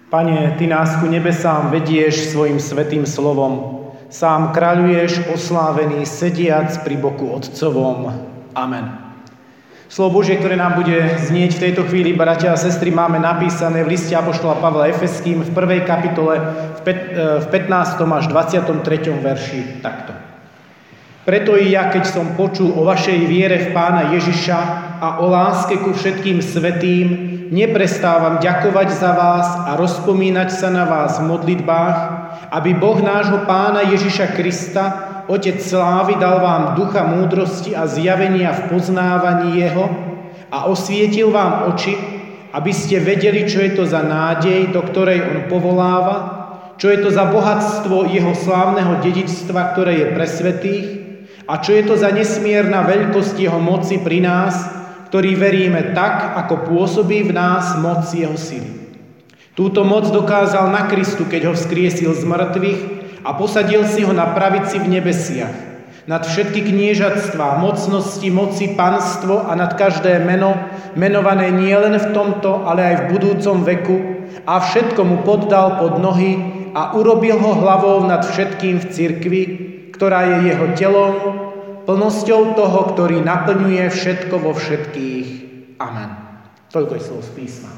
Pane, Ty nás ku nebesám vedieš svojim svätým slovom. Sám kráľuješ oslávený, sediac pri boku Otcovom. Amen. Slovo Božie, ktoré nám bude znieť v tejto chvíli, bratia a sestry, máme napísané v liste apoštola Pavla Efeským v 1. kapitole v 15. až 23. verši takto. Preto i ja, keď som počul o vašej viere v Pána Ježiša a o láske ku všetkým svätým, neprestávam ďakovať za vás a rozpomínať sa na vás v modlitbách, aby Boh nášho Pána Ježiša Krista, Otec slávy, dal vám ducha múdrosti a zjavenia v poznávaní Jeho a osvietil vám oči, aby ste vedeli, čo je to za nádej, do ktorej On povoláva, čo je to za bohatstvo Jeho slávneho dedičstva, ktoré je pre svätých, a čo je to za nesmierna veľkosť Jeho moci pri nás, ktorí veríme tak, ako pôsobí v nás moc Jeho sily. Túto moc dokázal na Kristu, keď ho vzkriesil z mŕtvych a posadil si ho na pravici v nebesiach. Nad všetky kniežatstvá, mocnosti, moci, panstvo a nad každé meno, menované nielen v tomto, ale aj v budúcom veku, a všetko mu poddal pod nohy a urobil ho hlavou nad všetkým v cirkvi, ktorá je jeho telom, plnosťou toho, ktorý naplňuje všetko vo všetkých. Amen. Toľko je slov z písma.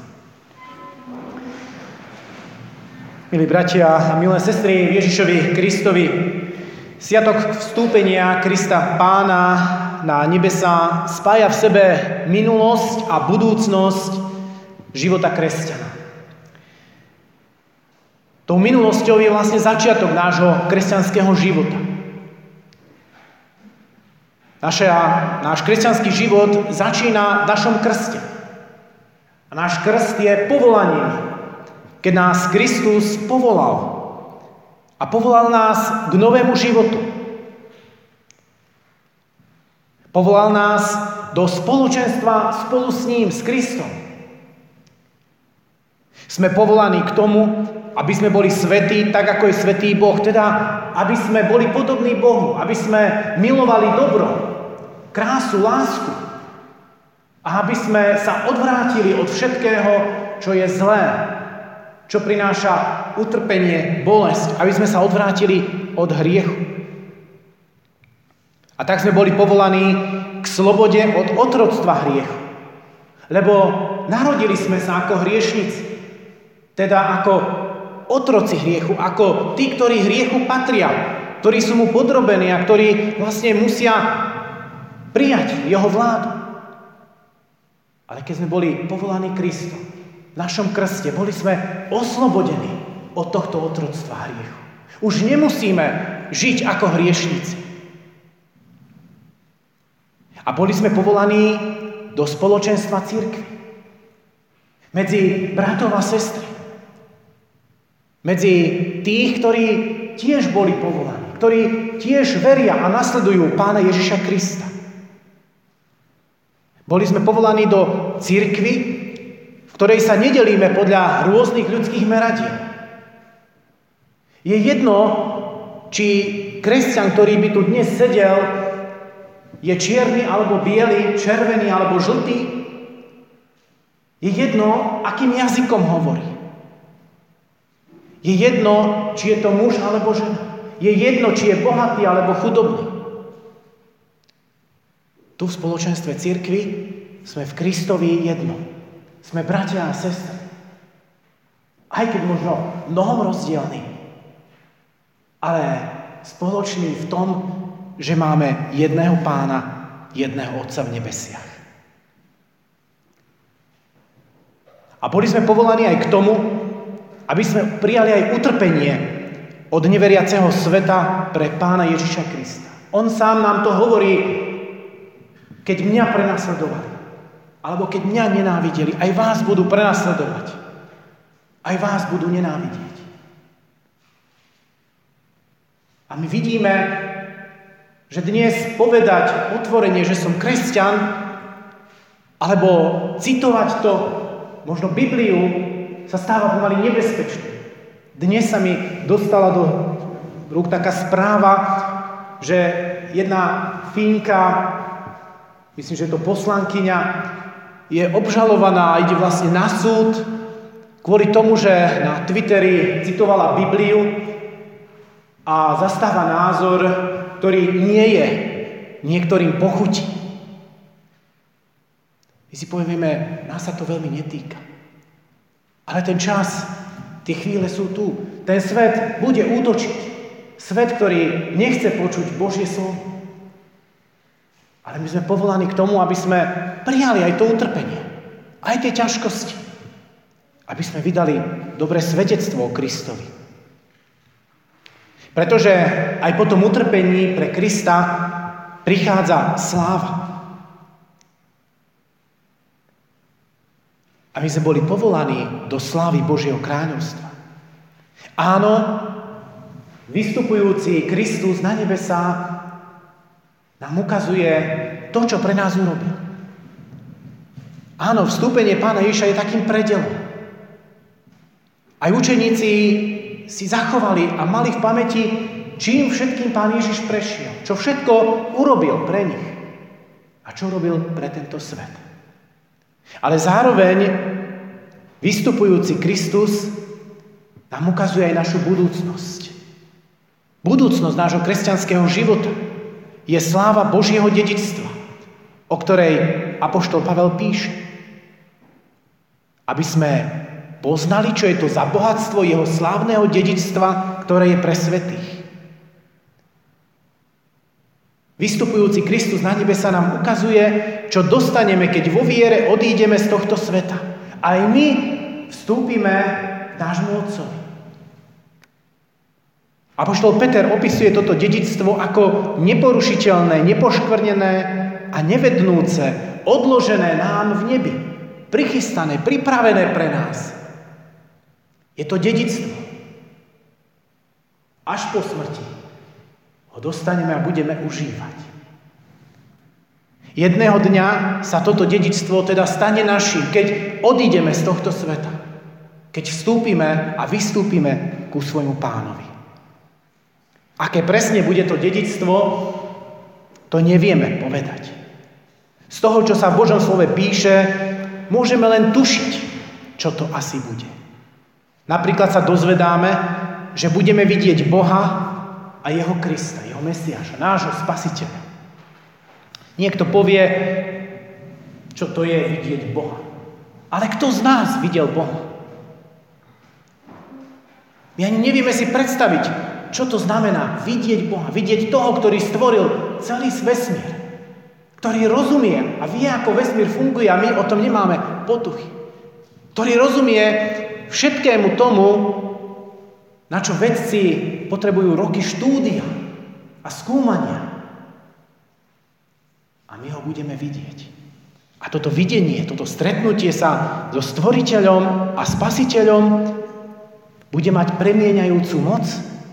Milí bratia a milé sestry Ježišovi Kristovi, sviatok vstúpenia Krista Pána na nebesá spája v sebe minulosť a budúcnosť života kresťana. Tou minulosťou je vlastne začiatok nášho kresťanského života. Náš kresťanský život začína v našom krste. A náš krst je povolaním, keď nás Kristus povolal. A povolal nás k novému životu. Povolal nás do spoločenstva spolu s ním, s Kristom. Sme povolaní k tomu, aby sme boli svätí, tak ako je svätý Boh. Teda, aby sme boli podobní Bohu, aby sme milovali dobro, krásu, lásku. A aby sme sa odvrátili od všetkého, čo je zlé, čo prináša utrpenie, bolesť, aby sme sa odvrátili od hriechu. A tak sme boli povolaní k slobode od otroctva hriechu. Lebo narodili sme sa ako hriešnici, teda ako otroci hriechu, ako tí, ktorí hriechu patria, ktorí sú mu podrobení a ktorí vlastne musia prijať jeho vládu. Ale keď sme boli povolaní Kristom, v našom krste, boli sme oslobodení od tohto otroctva hriechu. Už nemusíme žiť ako hriešnici. A boli sme povolaní do spoločenstva cirkvi. Medzi bratov a sestry. Medzi tých, ktorí tiež boli povolaní, ktorí tiež veria a nasledujú Pána Ježiša Krista. Boli sme povolaní do cirkvi, v ktorej sa nedelíme podľa rôznych ľudských meradiel. Je jedno, či kresťan, ktorý by tu dnes sedel, je čierny alebo biely, červený alebo žltý. Je jedno, akým jazykom hovorí. Je jedno, či je to muž alebo žena. Je jedno, či je bohatý alebo chudobný. Tu v spoločenstve cirkvi sme v Kristovi jedno. Sme bratia a sestry. Aj keď možno mnohom rozdielni, ale spoloční v tom, že máme jedného Pána, jedného Otca v nebesiach. A boli sme povolaní aj k tomu, aby sme prijali aj utrpenie od neveriaceho sveta pre Pána Ježiša Krista. On sám nám to hovorí, keď mňa prenasledovali, alebo keď mňa nenávideli, aj vás budú prenasledovať. Aj vás budú nenávidieť. A my vidíme, že dnes povedať otvorene, že som kresťan, alebo citovať to, možno Bibliu, sa stáva pomaly nebezpečné. Dnes sa mi dostala do rúk taká správa, že jedna Fínka, myslím, že je to poslankyňa, je obžalovaná a ide vlastne na súd kvôli tomu, že na Twitteri citovala Bibliu a zastáva názor, ktorý nie je niektorým pochutí. My si povieme, nás sa to veľmi netýka. Ale ten čas, tie chvíle sú tu. Ten svet bude útočiť. Svet, ktorý nechce počuť Božie slovo. Ale my sme povolaní k tomu, aby sme prijali aj to utrpenie, aj tie ťažkosti. Aby sme vydali dobré svedectvo o Kristovi. Pretože aj po tom utrpení pre Krista prichádza sláva. A my sme boli povolaní do slávy Božieho kráľovstva. Áno, vystupujúci Kristus na nebesá nám ukazuje to, čo pre nás urobil. Áno, vstúpenie Pána Ježiša je takým predelom. Aj učeníci si zachovali a mali v pamäti, čím všetkým Pán Ježiš prešiel, čo všetko urobil pre nich a čo robil pre tento svet. Ale zároveň vystupujúci Kristus nám ukazuje aj našu budúcnosť. Budúcnosť nášho kresťanského života je sláva Božieho dedičstva, o ktorej apoštol Pavel píše. Aby sme poznali, čo je to za bohatstvo jeho slávneho dedičstva, ktoré je pre svätých. Vystupujúci Kristus na nebesa nám ukazuje, čo dostaneme, keď vo viere odídeme z tohto sveta. Aj my vstúpime k nášmu Otcovi. Apoštol Peter opisuje toto dedičstvo ako neporušiteľné, nepoškvrnené a nevednúce, odložené nám v nebi, prichystané, pripravené pre nás. Je to dedičstvo. Až po smrti ho dostaneme a budeme užívať. Jedného dňa sa toto dedičstvo teda stane našim, keď odídeme z tohto sveta. Keď vstúpime a vystúpime ku svojmu Pánovi. Aké presne bude to dedičstvo, to nevieme povedať. Z toho, čo sa v Božom slove píše, môžeme len tušiť, čo to asi bude. Napríklad sa dozvedáme, že budeme vidieť Boha a jeho Krista, jeho Mesiáša, nášho Spasiteľa. Niekto povie, čo to je vidieť Boha. Ale kto z nás videl Boha? My ani nevieme si predstaviť, čo to znamená vidieť Boha, vidieť toho, ktorý stvoril celý vesmír, ktorý rozumie a vie, ako vesmír funguje a my o tom nemáme potuchy. Ktorý rozumie všetkému tomu, na čo vedci potrebujú roky štúdia a skúmania. A my ho budeme vidieť. A toto videnie, toto stretnutie sa so Stvoriteľom a Spasiteľom bude mať premieňajúcu moc.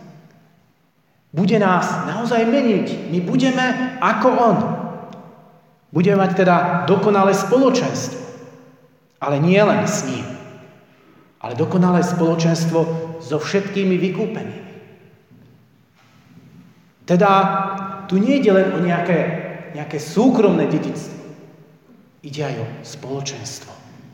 Bude nás naozaj meniť. My budeme ako on. Budeme mať teda dokonalé spoločenstvo. Ale nie len s ním. Ale dokonalé spoločenstvo so všetkými vykúpenými. Teda tu nie ide len o nejaké súkromné dedičstvo. Ide aj o spoločenstvo.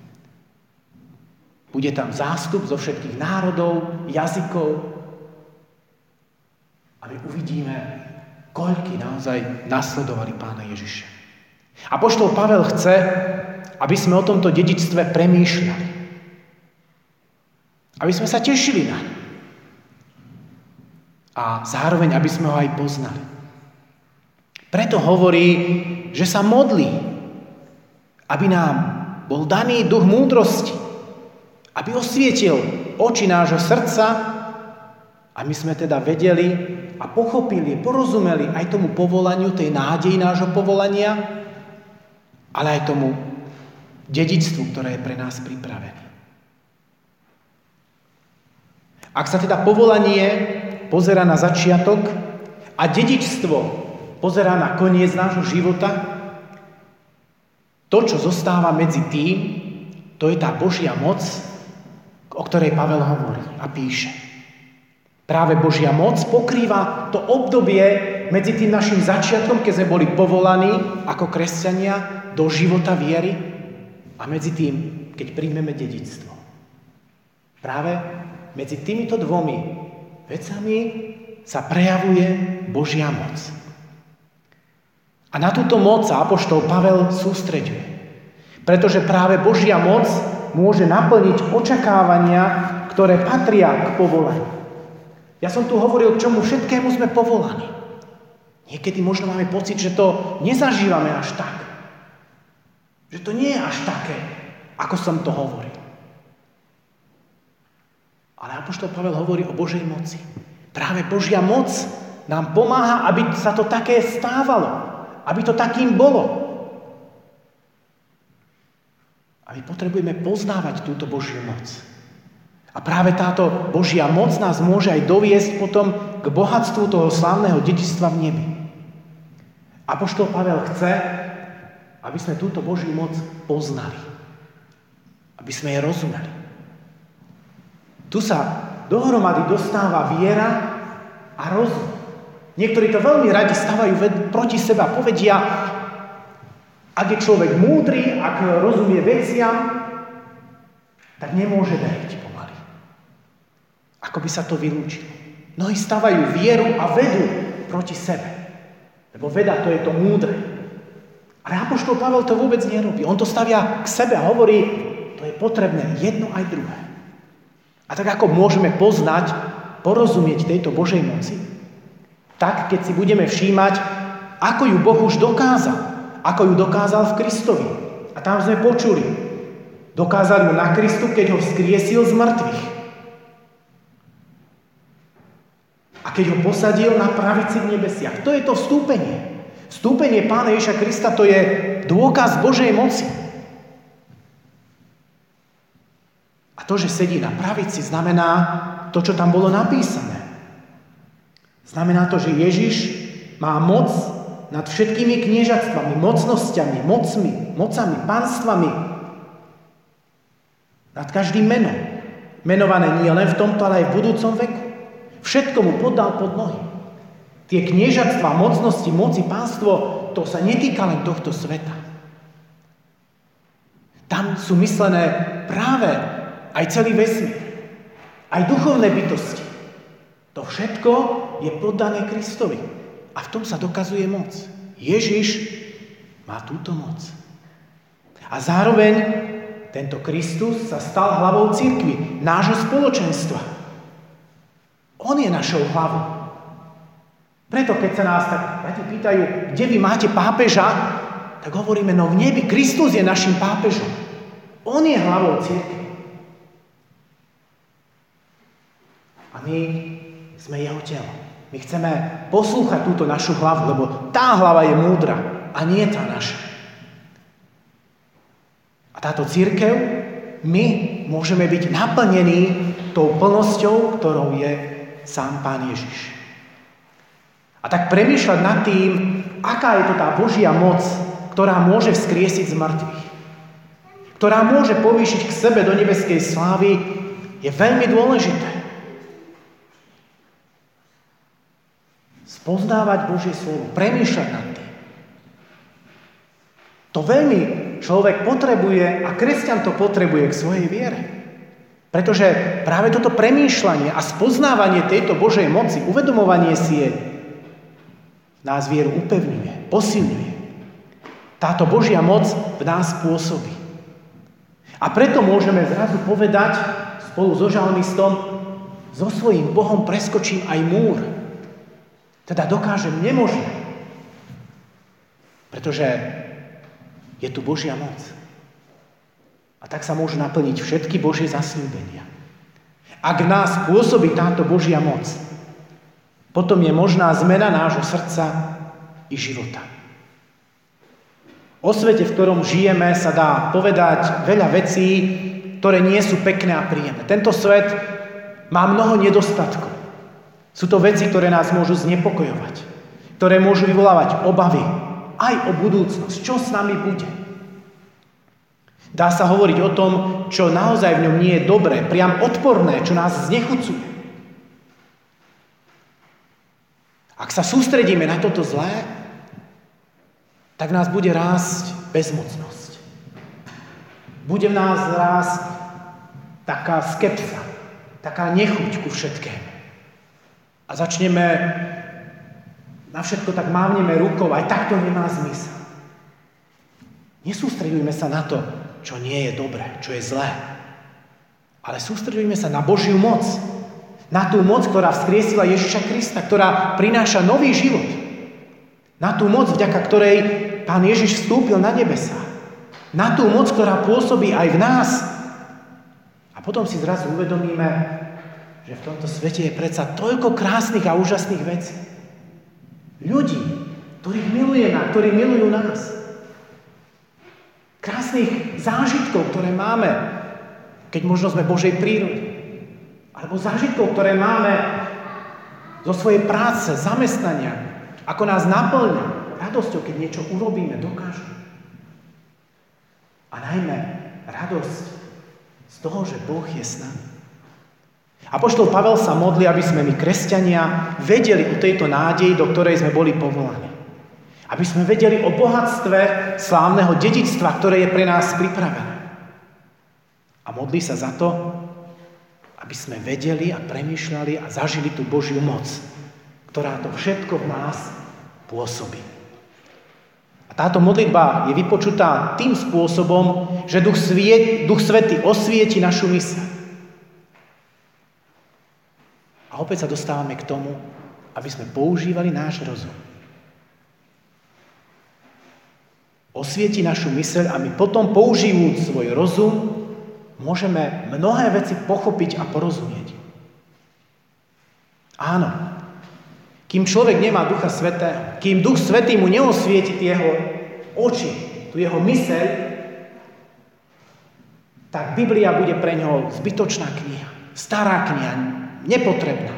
Bude tam zástup zo všetkých národov, jazykov a my uvidíme, koľky naozaj nasledovali Pána Ježiša. Apoštol Pavel chce, aby sme o tomto dedičstve premýšľali. Aby sme sa tešili na ňu. A zároveň, aby sme ho aj poznali. Preto hovorí, že sa modlí, aby nám bol daný duch múdrosti, aby osvietil oči nášho srdca a my sme teda vedeli a pochopili, porozumeli aj tomu povolaniu, tej nádeji nášho povolania, ale aj tomu dedičstvu, ktoré je pre nás pripravené. Ak sa teda povolanie pozerá na začiatok a dedičstvo pozerá na koniec nášho života, to, čo zostáva medzi tým, to je tá Božia moc, o ktorej Pavel hovorí a píše. Práve Božia moc pokrýva to obdobie medzi tým našim začiatkom, keď sme boli povolaní ako kresťania do života viery a medzi tým, keď príjmeme dedičstvo. Práve medzi týmito dvomi vecami sa prejavuje Božia moc. A na túto moc sa apoštol Pavel sústreďuje. Pretože práve Božia moc môže naplniť očakávania, ktoré patria k povolaniu. Ja som tu hovoril, k čomu všetkému sme povolaní. Niekedy možno máme pocit, že to nezažívame až tak. Že to nie je až také, ako som to hovoril. Ale apoštol Pavel hovorí o Božej moci. Práve Božia moc nám pomáha, aby sa to také stávalo. Aby to takým bolo. A my potrebujeme poznávať túto Božiu moc. A práve táto Božia moc nás môže aj doviesť potom k bohatstvu toho slávneho dedičstva v nebi. Apoštol Pavel chce, aby sme túto Božiu moc poznali. Aby sme jej rozumeli. Tu sa dohromady dostáva viera a rozum. Niektorí to veľmi radi stavajú proti seba. Povedia, ak je človek múdry, ak rozumie veciam, tak nemôže veriť pomaly. Ako by sa to vylúčilo. Mnohí stavajú vieru a vedu proti sebe. Lebo veda to je to múdre. Ale apoštol Pavel to vôbec nerobí. On to stavia k sebe a hovorí, to je potrebné jedno aj druhé. A tak ako môžeme poznať, porozumieť tejto Božej moci, tak keď si budeme všímať, ako ju Boh už dokázal. Ako ju dokázal v Kristovi. A tam sme počuli. Dokázal ju na Kristu, keď ho vzkriesil z mŕtvych. A keď ho posadil na pravici v nebesiach. To je to vstúpenie. Vstúpenie Pána Ježiša Krista, to je dôkaz Božej moci. A to, že sedí na pravici, znamená to, čo tam bolo napísané. Znamená to, že Ježiš má moc nad všetkými kniežatstvami, mocnosťami, mocami, pánstvami. Nad každým menom. Menované nie len v tomto, ale aj v budúcom veku. Všetko mu poddal pod nohy. Tie kniežatstvá, mocnosti, moci, pánstvo, to sa netýka len tohto sveta. Tam sú myslené práve aj celý vesmír. Aj duchovné bytosti. To všetko je poddané Kristovi. A v tom sa dokazuje moc. Ježiš má túto moc. A zároveň tento Kristus sa stal hlavou cirkvi, nášho spoločenstva. On je našou hlavou. Preto, keď sa nás tak pýtajú, kde vy máte pápeža, tak hovoríme, no v nebi Kristus je našim pápežom. On je hlavou cirkvi. A my sme jeho telo. My chceme poslúchať túto našu hlavu, lebo tá hlava je múdra a nie tá naša. A táto cirkev, my môžeme byť naplnení tou plnosťou, ktorou je sám Pán Ježiš. A tak premýšľať nad tým, aká je to tá Božia moc, ktorá môže vzkriesiť z mŕtvych, ktorá môže povýšiť k sebe do nebeskej slávy, je veľmi dôležité. Spoznávať Božie slovo, premýšľať nad tým. To veľmi človek potrebuje a kresťan to potrebuje k svojej viere. Pretože práve toto premýšľanie a spoznávanie tejto Božej moci, uvedomovanie si jej, nás vieru upevňuje, posilňuje. Táto Božia moc v nás pôsobí. A preto môžeme zrazu povedať spolu so žalmistom, so svojím Bohom preskočím aj múr. Teda dokážem nemožné. Pretože je tu Božia moc. A tak sa môžu naplniť všetky Božie zasľúbenia. Ak v nás pôsobí táto Božia moc, potom je možná zmena nášho srdca i života. O svete, v ktorom žijeme, sa dá povedať veľa vecí, ktoré nie sú pekné a príjemné. Tento svet má mnoho nedostatkov. Sú to veci, ktoré nás môžu znepokojovať, ktoré môžu vyvolávať obavy aj o budúcnosť, čo s nami bude. Dá sa hovoriť o tom, čo naozaj v ňom nie je dobré, priam odporné, čo nás znechucuje. Ak sa sústredíme na toto zlé, tak v nás bude rásť bezmocnosť. Bude v nás rásť taká skepsa. taká nechuť ku všetkému. A začneme na všetko tak mávneme rukou, aj tak to nemá zmysel. Nesústredujme sa na to, čo nie je dobré, čo je zlé. Ale sústredujme sa na Božiu moc. Na tú moc, ktorá vzkriesila Ježiša Krista, ktorá prináša nový život. Na tú moc, vďaka ktorej Pán Ježiš vstúpil na nebesá. Na tú moc, ktorá pôsobí aj v nás. A potom si zrazu uvedomíme, že v tomto svete je predsa toľko krásnych a úžasných vecí. Ľudí, ktorých milujeme a ktorí milujú nás. Krásnych zážitkov, ktoré máme, keď možno sme Božej prírode. Alebo zážitkov, ktoré máme zo svojej práce, zamestnania, ako nás naplňa radosťou, keď niečo urobíme, dokážeme. A najmä radosť z toho, že Boh je s nami. Apoštol Pavel sa modlí, aby sme my, kresťania, vedeli o tejto nádeji, do ktorej sme boli povolaní. Aby sme vedeli o bohatstve slávneho dedičstva, ktoré je pre nás pripravené. A modlí sa za to, aby sme vedeli a premýšľali a zažili tú Božiu moc, ktorá to všetko v nás pôsobí. A táto modlitba je vypočutá tým spôsobom, že Duch Svätý osvieti našu myseľ. A opäť sa dostávame k tomu, aby sme používali náš rozum. Osvieti našu myseľ a my potom, používajúc svoj rozum, môžeme mnohé veci pochopiť a porozumieť. Áno, kým človek nemá Ducha Svätého, kým Duch Svätý mu neosvieti tie jeho oči, tu jeho myseľ, tak Biblia bude pre ňoho zbytočná kniha, stará kniha, nepotrebná.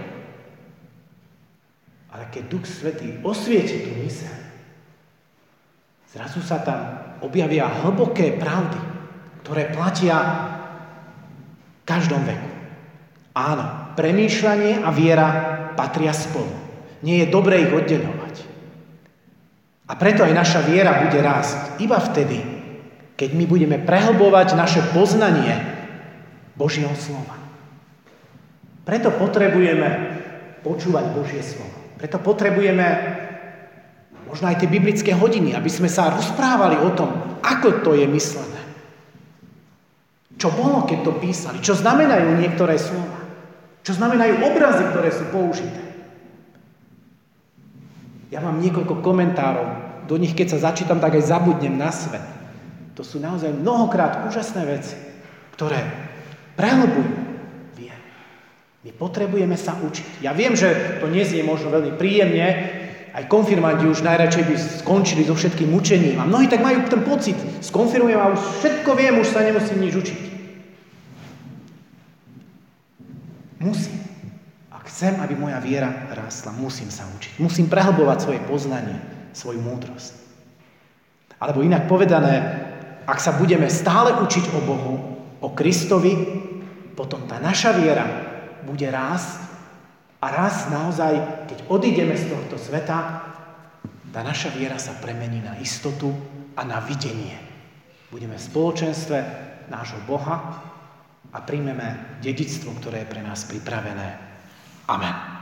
Ale keď Duch Svätý osvieti tú myseľ, zrazu sa tam objavia hlboké pravdy, ktoré platia v každom veku. Áno, premýšľanie a viera patria spolu. Nie je dobré ich oddeľovať. A preto aj naša viera bude rásť iba vtedy, keď my budeme prehlbovať naše poznanie Božieho slova. Preto potrebujeme počúvať Božie slovo. Preto potrebujeme možno aj tie biblické hodiny, aby sme sa rozprávali o tom, ako to je myslené. Čo bolo, keď to písali? Čo znamenajú niektoré slova? Čo znamenajú obrazy, ktoré sú použité? Ja mám niekoľko komentárov. Do nich, keď sa začítam, tak aj zabudnem na svet. To sú naozaj mnohokrát úžasné veci, ktoré prehlbujú vieru. My potrebujeme sa učiť. Ja viem, že to neznie možno veľmi príjemne, aj konfirmanti už najradšej by skončili so všetkým učením. A mnohí tak majú ten pocit, skonfirmujem a už všetko viem, už sa nemusím nič učiť. Musím. Ak chcem, aby moja viera rástla, musím sa učiť. Musím prehlbovať svoje poznanie, svoju múdrosť. Alebo inak povedané, ak sa budeme stále učiť o Bohu, o Kristovi, potom tá naša viera bude rásť. A raz naozaj, keď odídeme z tohto sveta, tá naša viera sa premení na istotu a na videnie. Budeme v spoločenstve nášho Boha a príjmeme dedičstvo, ktoré je pre nás pripravené. Amen.